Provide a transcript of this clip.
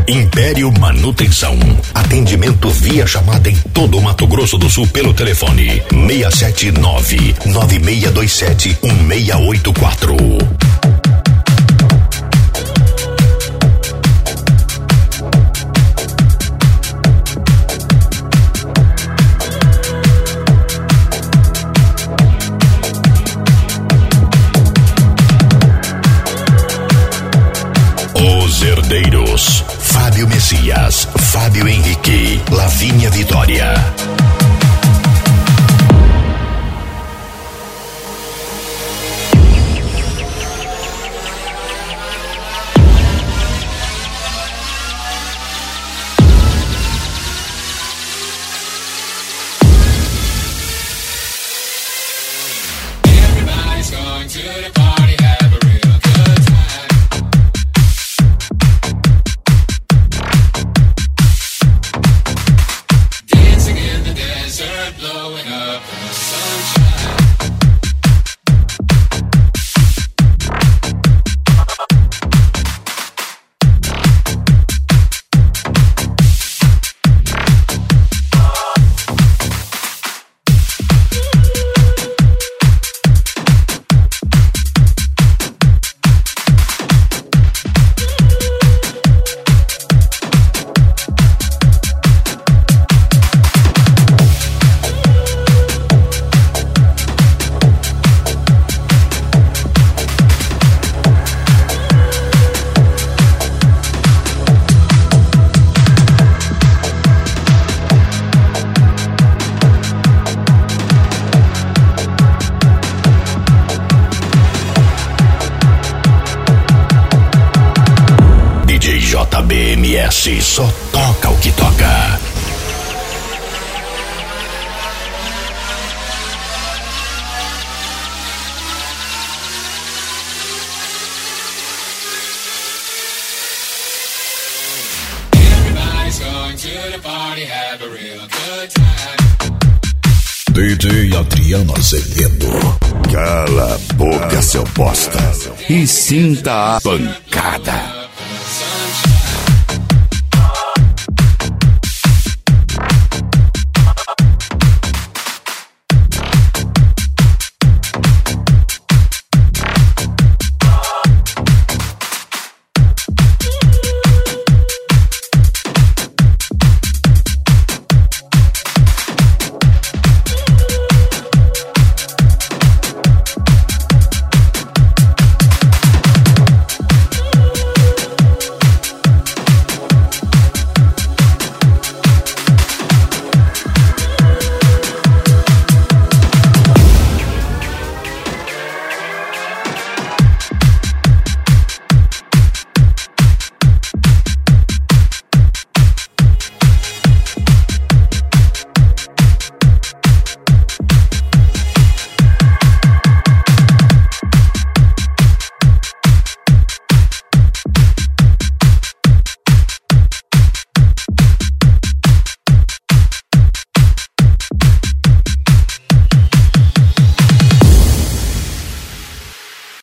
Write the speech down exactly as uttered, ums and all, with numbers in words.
Império Manutenção. Atendimento via chamada em todo o Mato Grosso do Sul pelo telefone seis sete nove, nove seis dois sete, um seis oito quatro. Os Herdeiros. Fábio Messias, Fábio Henrique, Lavínia Vitória. Everybody's going to the party, have a real good time. Dancing in the desert, blowing up the sunshine. D J J B M S só toca o que toca. Everybody's going to the party, have a real good time. D J Adriano Azevedo. Cala a boca, seu bosta. E sinta a pancada.